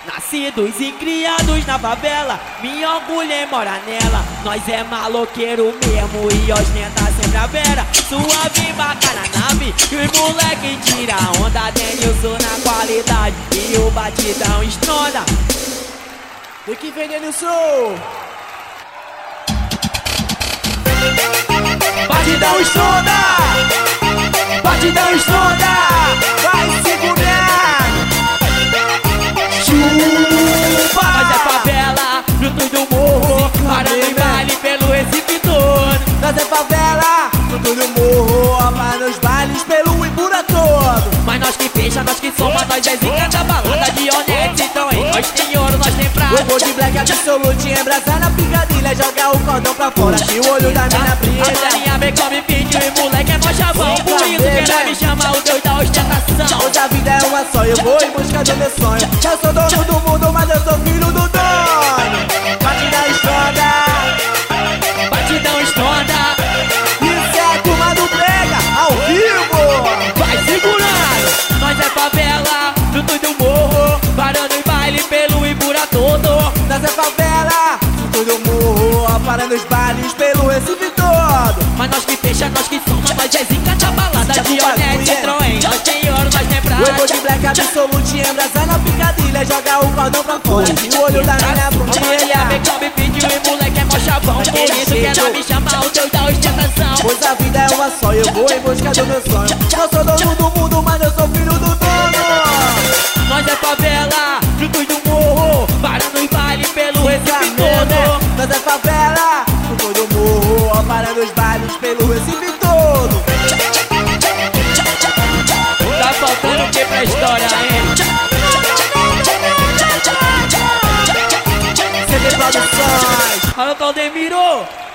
Nascidos e criados na favela, minha orgulho é morar nela. Nós é maloqueiro mesmo e ostenta sempre a vera. Suave embarca na nave e os moleque tira onda. Denilson na qualidade e o batidão estronda. Tem que ver, Denilson. Batidão estronda, batidão estronda. Vai segurar. Chupa. Nós é favela, frutos do morro, parando em baile pelo Recife todo. Nós é favela, fruto do morro, para nos bailes pelo Ibura todo. Mas nós que fecha, nós que soma, nós é zica da balada de Onete. Então em nós tem ouro, nós tem prata. Eu vou de black absolute, embrasar na picadilha, jogar o cordão pra fora, que o olho da mina A brilha. maninha vem come vídeo e moleque é mó chavão. Por isso que ela me chama o deus da ostentação. Hoje a vida é uma só, eu vou em busca do meu sonho. Eu sou dono do mundo, mas eu sou filho do dono. Batidão estronda, Batidão estronda, isso é a turma do brega, ao vivo. vai segurando. Nós é favela, frutos do morro, parando em baile pelo Ibura todo. Nós é favela, fruto do morro, para nos bailes pelo Recife todo. Mas nós que fecha, nós que soma, nós é zica da balada de Onete. Então em nós tem ouro, nós tem Eu vou de prata. black absolute, embrasar na picadilha, jogar o cordão pra fora, que o olho da mina A maninha brilha. vem come vídeo e moleque é mó chavão. Por isso que ela me chama o deus da ostentação. Pois a vida é uma só, eu vou em busca do meu sonho. Eu sou dono do mundo, mas eu sou filho do dono. Nós é favela, frutos do morro, parando em baile pelo Recife todo. Nós é favela, fruto do morro, para nos bailes pelo Recife todo. Tá faltando o que pra história, hein? CD Produções. Alô, Claudemiro!